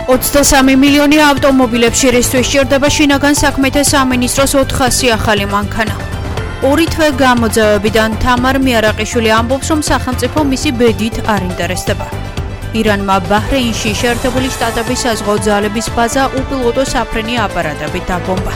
23 მილიონი ავტომობილებში რისთვის სჭირდება შინაგან საქმეთა სამინისტროს 400 ახალი მანქანა. ორი თვე გამოძევებიდან თამარ მიარაყიშვილი ამბობს, რომ სახელმწიფო მისი ბედით არ ინტერესდება. ირანმა ბაჰრეინში შეერთებული შტატების საზღვაო ძალების ბაზა უპილოტო საფრენი აპარატებით დაბომბა.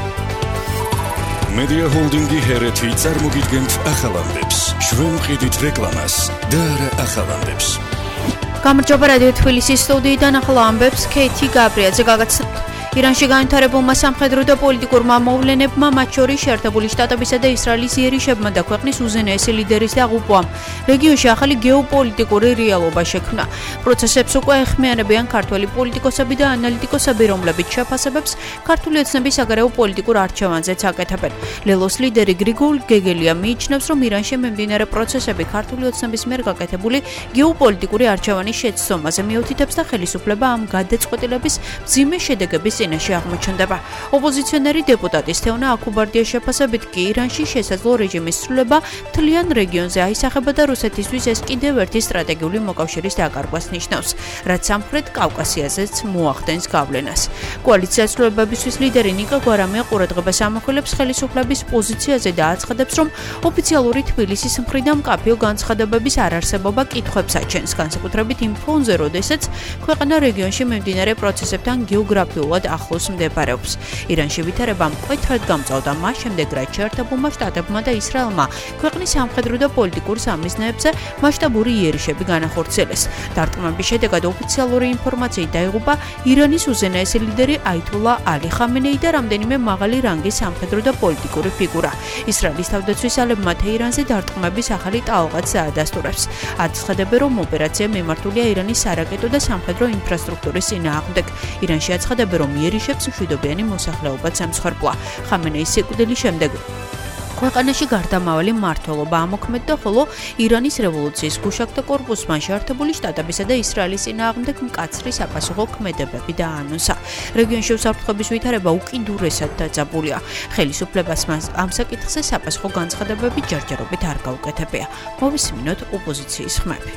Media Holding-ი ჰერეთი წარმოგიდგენთ ახალამდებს. ჩვენ ვყიდით რეკლამას და არა ახალამდებს. გამარჯობა რადიო თბილისის სტუდიიდან ახლა ამბებს ქეთი გაბრიაძე გაგაცნობთ. ირანში განვითარებულმა სამხედრო და პოლიტიკურმა მოვლენებმა მათ შორის შეერთებული შტატებისა და ისრაელის იერიშებმა და ქვეყნის უზენაესი ლიდერის დაღუპვამ რეგიონში ახალი გეოპოლიტიკური რეალობა შექმნა. პროცესებს უკვე ეხმიანებიან ქართველი პოლიტიკოსები და ანალიტიკოსები, რომლებიც შეფასებებს ქართული ოცნების საგარეო პოლიტიკურ არჩევანზეც აკეთებენ. ლელოს ლიდერი გრიგოლ გეგელია მიიჩნევს, რომ ირანში მიმდინარე პროცესები ქართული ოცნების მიერ გაკეთებული გეოპოლიტიკური არჩევანის შეცდომაზე მიუთითებს და ხელისუფლება ამ გადაწყვეტილების მძიმე შედეგების წინაშე აღმოჩნდება. ოპოზიციონერი დეპუტატი თეონა აკუბარდია შეფასებით კი ირანში შესაძლო რეჟიმის ცვლილება მთლიან რეგიონზე აისახება და რუსეთისთვის ეს კიდევ ერთი სტრატეგიული მოკავშირის დაკარგვას ნიშნავს, რაც სამხრეთ კავკასიაზეც მოახდენს გავლენას. კოალიციას ცვლილებებისთვის ლიდერი ნიკა გვარამია ყურადღებას ამახვილებს ხელისუფლების პოზიციაზე და აცხადებს, რომ ოფიციალური თბილისის მხრიდან მკაფიო განცხადებების არარსებობა კითხვებს აჩენს, განსაკუთრებით იმ ფონზე, როდესაც ქვეყანა რეგიონში მიმდინარე პროცესებთან გეოგრაფიულად ახლოს მდებარეობს. ირანში ვითარება მკვეთრად გამწვავდა მას შემდეგ, რაც შეერთებულმა შტატებმა და ისრაელმა ქვეყნის სამხედრო და პოლიტიკურ სამიზნეებზე მასშტაბური იერიშები განახორციელეს. დარტყმების შედეგად ოფიციალური ინფორმაციით დაიღუპა ირანის უზენაესი ლიდერი აითოლა ალი ხამენეი და რამდენიმე მაღალი რანგის სამხედრო და პოლიტიკური ფიგურა. ისრაელის თავდაცვის ძალებმა თეირანზე დარტყმების ახალი ტალღაც დაადასტურებს. აცხადებენ, რომ ოპერაცია მიმართულია ირანის სარაკეტო და სამხედრო ინფრასტრუქტურის წინააღმდეგ. ირანში აცხადებენ, რომ იერიშებს მშვიდობიანი მოსახლეობაც ემსხვერპლა. ხამენეის სიკვდილის შემდეგ ქვეყანაში გარდამავალი მმართველობა ამოქმედდა, ხოლო ირანის რევოლუციის გუშაგთა კორპუსმა შეერთებული შტატებისა და ისრაელის წინააღმდეგ მკაცრი საპასუხო ქმედებები დაანონსა. რეგიონში უსაფრთხოების ვითარება უკიდურესად დაძაბულია. ხელისუფლებას ამ საკითხზე საპასუხო განცხადებები ჯერჯერობით არ გაუკეთებია. მოვისმინოთ ოპოზიციის ხმები.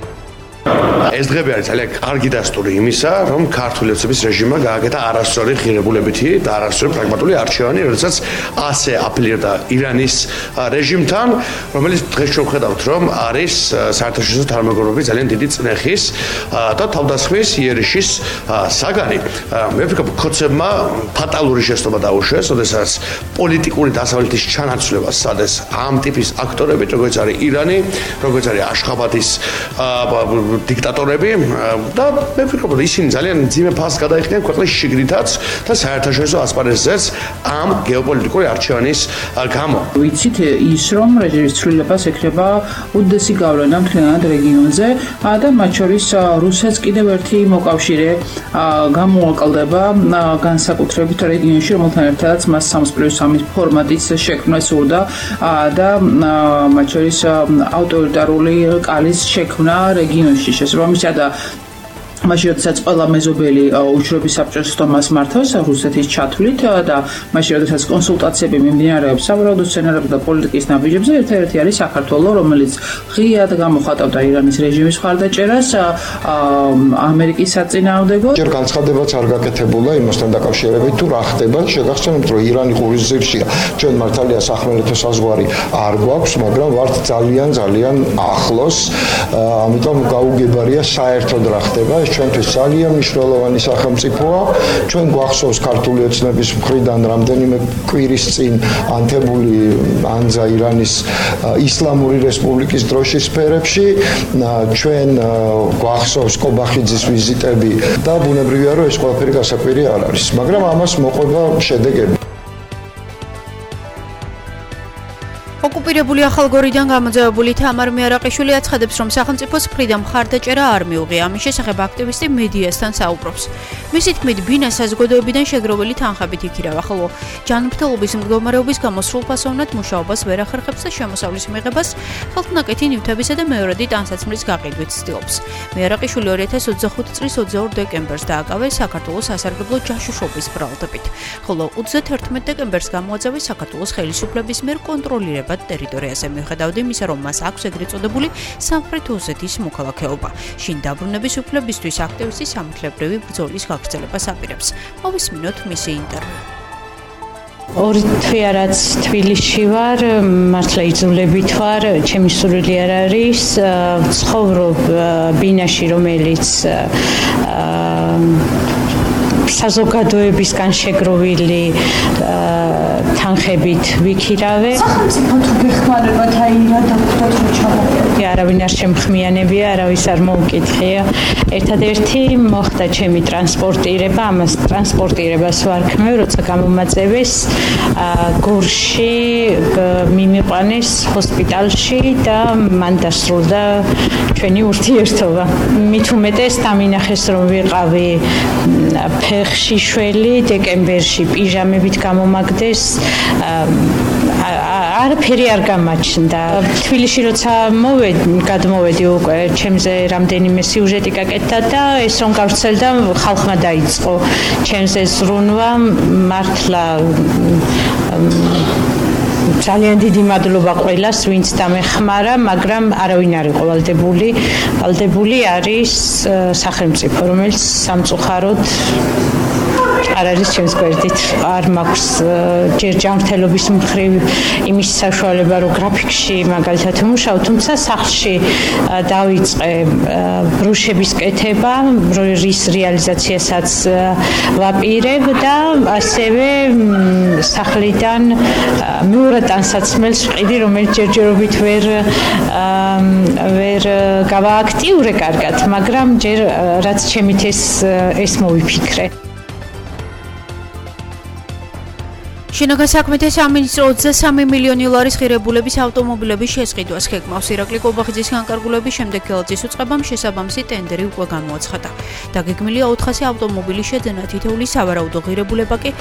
ეს დღები არის ძალიან კარგი დასტური იმისა, რომ ქართული ოცნების რეჟიმმა გააკეთა არასწორი ღირებულებითი და არასწორი პრაგმატული არჩევანი, როდესაც ასე აპელირდა ირანის რეჟიმთან, რომელიც დღეს ჩვენ ვხედავთ, რომ არის საერთაშორისო თანამეგობრობის ძალიან დიდი წნეხის და თავდასხმის იერიშის საგანი. მე ვფიქრობ, ქოცებმა ფატალური შეცდომა დაუშვეს, როდესაც პოლიტიკური დასავლეთის ჩანაცვლებას სადეს ამ ტიპის აქტორებით, როგორც არის ირანი, როგორც არის აშხაბადის დიქტატორები და მე ვფიქრობ, რომ ისინი ძალიან მძიმე ფასს გადაიხდიან ქვეყნის შიგნითაც და საერთაშორისო ასპარეზზეც ამ გეოპოლიტიკური არჩევანის გამო. ვიცით ის, რომ რეჟიმის ცვლილებას ექნება უდიდესი გავლენა მთლიანად რეგიონზე და მათ შორის რუსეთს კიდევ ერთი მოკავშირე გამოაკლდება განსაკუთრებით რეგიონში, რომელთან ერთადაც მას 3+3 ფორმატის შექმნა სურდა და მათ შორის ავტორიტარული კალის შექმნა რეგიონში. შესაბამისად მაშინ როდესაც ყველა მეზობელი უჯრობის საბჭოს სტომას მართავს რუსეთის ჩათვლით და მაშინ როდესაც კონსულტაციები მიმდინარეობს სავარაუდო სცენარებზე და პოლიტიკის ნაბიჯებზე, ერთ-ერთი არის საქართველო, რომელიც ღიად გამოხატავდა ირანის რეჟიმის მხარდაჭერას ამერიკის საწინააღმდეგო. ჯერ განცხადებაც არ გაკეთებულა იმასთან დაკავშირებით, თუ რა ხდება. შეგახსენებთ, რომ ირანი ყურისძირშია. ჩვენ მართალია სახმელეთო საზღვარი არ გვაქვს, მაგრამ ვართ ძალიან ახლოს. ამიტომ გაუგებარია საერთოდ რა ხდება. ჩვენთვის ძალიან მნიშვნელოვანი სახელმწიფოა. ჩვენ გვახსოვს ქართული ოცნების მხრიდან რამდენიმე კვირის წინ ანთებული ანძა ირანის ისლამური რესპუბლიკის დროშის სფერებში. ჩვენ გვახსოვს კობახიძის ვიზიტები და ბუნებრივია, რომ ეს ყველაფერი გასაკვირი არ არის, მაგრამ ამას მოყვება შედეგები. ოკუპირებული ახალგორიდან გამოძევებული თამარ მიარაყიშვილი აცხადებს, რომ სახელმწიფოს მხრიდან მხარდაჭერა არ მიუღია. ამის შესახებ აქტივისტი მედიასთან საუბრობს. მისი თქმით, ბინა საზოგადოებიდან შეგროვილი თანხებით იქირავა, ხოლო ჯანმრთელობის მდგომარეობის გამო სრულფასოვნად მუშაობას ვერ ახერხებს და შემოსავლის მიღებას ხელთნაკეთი ნივთებისა და მეორადი ტანსაცმლის გაყიდვით ცდილობს. მიარაყიშვილი 2025 წლის 22 დეკემბერს დააკავეს საქართველოს სასარგებლო ჯაშუშობის ბრალდებით, ხოლო 31 დეკემბერს გამოაძევეს საქართველოს ხელისუფლების მიერ კონტროლირება ტერიტორიაზე, მიუხედავად იმისა, რომ მას აქვს ეგრეთ წოდებული სამხრეთ ოსეთის მოქალაქეობა. შინ დაბრუნების უფლებისთვის აქტივისტი სამართლებრივი ბრძოლის გაგრძელებას აპირებს. მოვისმინოთ მისი ინტერვიუ. ორი თვე რაც თბილისში ვარ, მართლა იძულებით ვარ, ჩემი სურვილი არ არის, ცხოვრობ ბინაში, რომელიც საზოგადოებისგან შეგროვილი თანხებით ვიქირავე. სახელმწიფო თუ გეხმარებათ აირა დაგვდათ რომ ჩამოვიდე. არავინ არ შემხმიანებია, არავის არ მოუკითხია. ერთადერთი მოხდა ჩემი ტრანსპორტირება, ამას ტრანსპორტირებას ვარქმევ, როცა გამომაწევეს გორში მიმიყვანეს ჰოსპიტალში და მან დასრულდა ჩვენი ურთიერთობა. მით უმეტეს დამინახეს რომ ვიყავი ფეხში შველი, დეკემბერში პიჟამებით გამომაგდეს, არაფერი არ გამაჩნდა. თბილისში როცა გადმოვედი უკვე, ჩემზე რამდენიმე სიუჟეტი გაკეთდა და ეს რომ გავრცელდა, ხალხმა დაიწყო ჩემზე ზრუნვა, მართლა ძალიან დიდი მადლობა ყველას, ვინც დამეხმარა, მაგრამ არავინ არ იყო ვალდებული. ვალდებული არის სახელმწიფო, რომელიც სამწუხაროდ არ არის ჩემს გვერდით. არ მაქვს ჯერ ჯანმრთელობის მხრივ იმის საშუალება, რომ გრაფიკში მაგალითად ვიმუშაო, თუმცა სახლში დავიწყე ბრუშების კეთება, რის რეალიზაციასაც ვაპირებ და ასევე სახლიდან მეორე ტანსაცმელს ვყიდი, რომელიც ჯერჯერობით ვერ გავააქტიურე კარგად, მაგრამ ჯერ რაც ჩემით ეს მოვიფიქრე. შინაგან საქმეთა სამინისტრო 23 მილიონი ლარის ღირებულების ავტომობილების შესყიდვას გეგმავს. ირაკლი კობახიძის განკარგულების შემდეგ გელაძის უწყებამ შესაბამისი ტენდერი უკვე გამოაცხადა. დაგეგმილია 400 ავტომობილის შეძენა, თითოეული სავარაუდო ღირებულება კი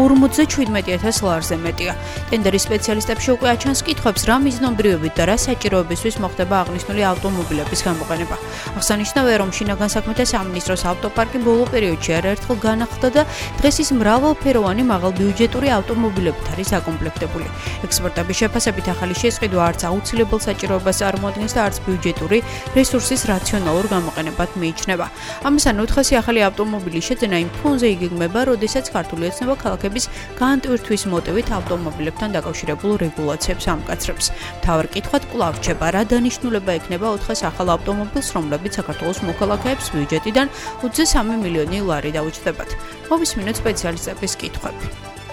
57,000 ლარზე მეტია. ტენდერის სპეციალისტებში უკვე აჩანს კითხვებს, რა მიზნობრიობით და რა საჭიროებისთვის მოხდება აღნიშნული ავტომობილების გამოყენება. აღსანიშნავია, რომ შინაგან საქმეთა სამინისტროს ავტოპარკი ბოლო პერიოდში არაერთხელ განახლდა და დღეს ის მრავალფეროვანი მაღალბიუჯეტური ავტომობილებით არის აკომპლექტებული. ექსპერტების შეფასებით ახალი შესყიდვა არც აუცილებელ საჭიროებას წარმოადგენს და არც ბიუჯეტური რესურსის რაციონალურ გამოყენებად მიიჩნევა. ამასთან 400 ახალი ავტომობილის შეძენა იმ ფონზე იგეგმება, როდესაც ქართული ოცნება ქალაქების გაანტვირთვის მოტივით ავტომობილებთან დაკავშირებულ რეგულაციებს ამკაცრებს. მთავარ კითხვად კვლავ რჩება, რა დანიშნულება ექნება 400 ახალ ავტომობილს, რომლებიც საქართველოს მოქალაქეებს ბიუჯეტიდან 23 მილიონი ლარი დაუჯდებათ. მოვისმინოთ სპეციალისტების კითხვები.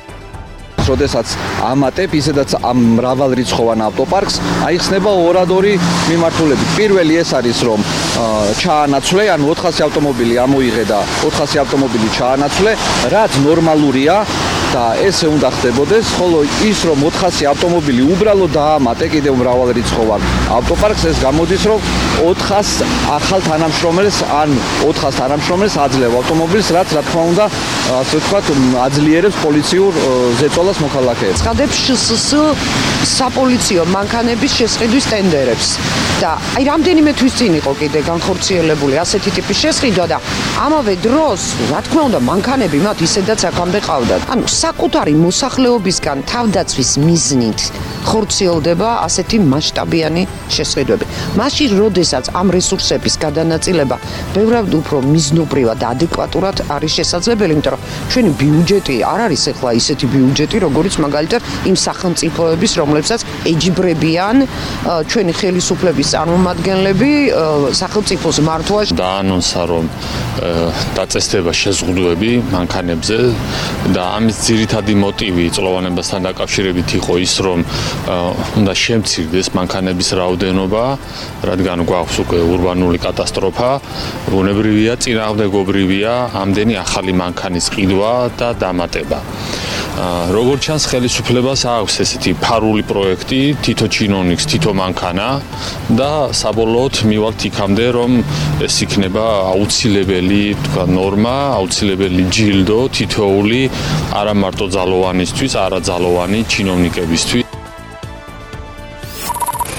როდესაც ამატებ, ისედაც ამ მრავალრიცხოვან ავტოპარკს აიხსნება ორადორი მიმართულებით. პირველი ეს არის, რომ ჩაანაცვლე, ანუ 400 ავტომობილი ამოიღე და 400 ავტომობილი ჩაანაცვლე, რაც ნორმალურია და ესე უნდა ხდებოდეს, ხოლო ის, რომ 400 ავტომობილი უბრალოდ დაამატე კიდევ მრავალრიცხოვან ავტოპარკს, ეს გამოდის, რომ 400 ახალ თანამშრომელს ან 400 თანამშრომელს აძლევ ავტომობილს, რაც რა თქმა უნდა, ასე ვთქვათ, აძლიერებს პოლიციურ ზეწოლას მოქალაქეებს. ცხადებს შსს საპოლიციო მანქანების შესყიდვის ტენდერებს და აი რამდენიმე თვის წინ იყო კიდე განხორციელებული ასეთი ტიპის შესყიდვა და ამავე დროს, რა თქმა უნდა, მანქანები მათ ისედაც აქამდე ყავდათ. ანუ საკუთარი მოსახლეობისგან თავდაცვის მიზნით ხორციელდება ასეთი მასშტაბიანი შესყიდვები. მაშინ, როდესაც ამ რესურსების გადანაწილება ბევრად უფრო მიზნობრივად და ადეკვატურად არის შესაძლებელი, იმიტომ რომ ჩვენი ბიუჯეტი არ არის ახლა ისეთი ბიუჯეტი, როგორც მაგალითად იმ სახელმწიფოების, რომლებსაც ეჯიბრებიან ჩვენი ხელისუფლების წარმომადგენლები სახელმწიფოს მართვაში. დაანონსა, რომ დაწესდება შეზღუდვები მანქანებზე და ამის ძირითადი მოტივი წლოვანებასთან დაკავშირებით იყო ის, რომ უნდა შემცირდეს მანქანების რაოდენობა, რადგან გვაქვს უკვე ურბანული კატასტროფა, ბუნებრივია, წინააღმდეგობრივია ამდენი ახალი მანქანის ყიდვა და დამატება. როგორც ჩანს, ხელისუფლებას აქვს ესეთი ფარული პროექტი, თითო ჩინოვნიკს, თითო მანქანა და საბოლოოდ მივალთ იქამდე, რომ ეს იქნება აუცილებელი, თქვა ნორმა, აუცილებელი ჯილდო თითოეული არა მარტო ძალოვანისთვის, არაძალოვანი ჩინოვნიკებისთვის.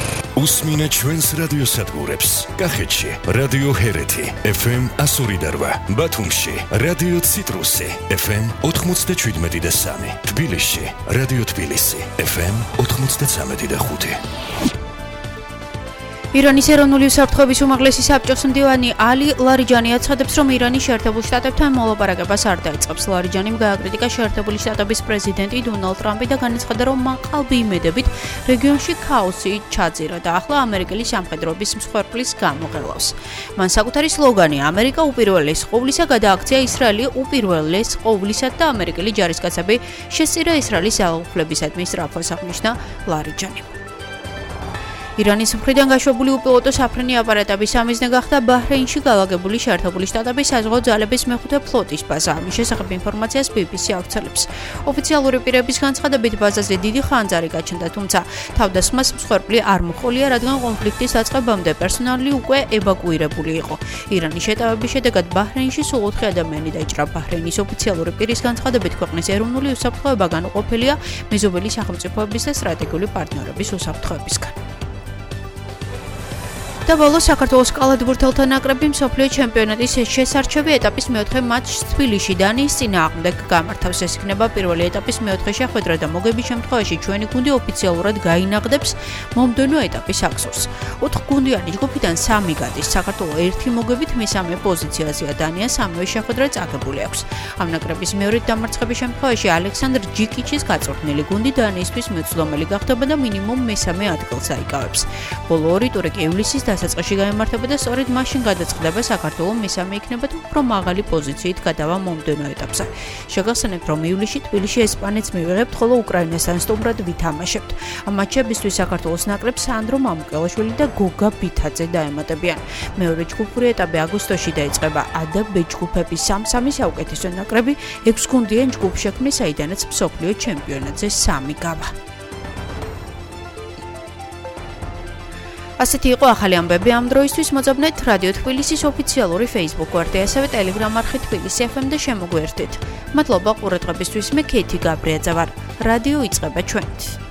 უსმინე ჩვენს რადიოსადგურებს. კახეთში რადიო ჰერეთი FM 102.8, ბათუმში რადიო ციტრუსი FM 97.3, თბილისში რადიო თბილისი FM 93.5. ირანის ეროვნული უსაფრთხოების უმაღლესი საბჭოს მდივანი ალი ლარიჯანი აცხადებს, რომ ირანი შეერთებულ შტატებთან მოლაპარაკებას არ დაიწყებს. ლარიჯანიმ გააკრიტიკა შეერთებული შტატების პრეზიდენტი დონალდ ტრამპი და განაცხადა, რომ მან ყალბი იმედებით რეგიონში ქაოსი ჩაძირა და ახლა ამერიკელი სამხედროების მსხვერპლის გამოღელავს. მან საკუთარი სლოგანი „ამერიკა უპირველეს ყოვლისა“ გადააქცია ისრაელი უპირველეს ყოვლისა და ამერიკელი ჯარისკაცები შესწირა ისრაელის ძალაუფლებისადმი სწრაფვას აღნიშნა ლარიჯანიმ. ირანის მხრიდან გაშვებული უპილოტო საფრენი აპარატების სამიზნე გახდა ბაჰრეინში განლაგებული შეერთებული შტატების საზღვაო ძალების მეხუთე ფლოტის ბაზა. ამის შესახებ ინფორმაციას BBC ავრცელებს. ოფიციალური პირების განცხადებით ბაზაზე დიდი ხანძარი გაჩნდა, თუმცა თავდასხმას მსხვერპლი არ მოჰყოლია, რადგან კონფლიქტის დაწყებამდე პერსონალი უკვე ევაკუირებული იყო. ირანის შეტევების შედეგად ბაჰრეინში სულ 4 ადამიანი დაიჭრა. ბაჰრეინის ოფიციალური პირის განცხადებით ქვეყნის ეროვნული უსაფრთხოება განუყოფელია მეზობელი სახელმწიფოების და სტრატეგიული პარტნიორების უსაფრთხოებისგან. და ბოლოს საქართველოს კალათბურთელთა ნაკრები მსოფლიო ჩემპიონატის შესარჩევი ეტაპის მეოთხე მატჩს თბილისში დანიის წინააღმდეგ გამართავს. ეს იქნება პირველი ეტაპის მეოთხე შეხვედრა და მოგების შემთხვევაში ჩვენი გუნდი ოფიციალურად გაინაღდებს მომდევნო ეტაპის აღსურს. 4 გუნდიანი ჯგუფიდან 3 გადის. საქართველოს 1 მოგებით მესამე პოზიციაზეა. დანია სამივე შეხვედრა წაგებული აქვს. ამ ნაკრების მეორედ დამარცხების შემთხვევაში ალექსანდრ ჯიკიჩის გაწვრთნილი გუნდი დანიისთვის მეცდომელი გახდება და მინიმუმ მესამე ადგილს აიკავებს. ბოლო ორი ტური ივლისის დასაწყისში გაიმართება და სწორედ მაშინ გადაწყდება საქართველოს მესამე იქნება და უფრო მაღალი პოზიციით გადავა მომდევნო ეტაპზე. შეგახსენებთ, რომ ივლისში თბილისში ესპანეთს მივიღებთ, ხოლო უკრაინასთან სტუმრად ვითამაშებთ. ამ მატჩებისთვის საქართველოს ნაკრებს სანდრო მამუკელაშვილი და გოგა ბითაძე დაემატებიან. მეორე ჯგუფური ეტაპი აგვისტოში დაიწყება. A და B ჯგუფების 3-3 საუკეთესო ნაკრები 6 გუნდიან ჯგუფ შექმნის, საიდანაც მსოფლიო ჩემპიონატზე 3 გავა. ასეთი იყო ახალი ამბები ამ დროისთვის. მოძებნეთ რადიო თბილისის ოფიციალური Facebook გვერდი, ასევე Telegram არხი თბილისი FM და შემოგვერთით. მადლობა ყურადღებისთვის. მე ქეითი გაბრიაძე ვარ. რადიო იწყება ჩვენით.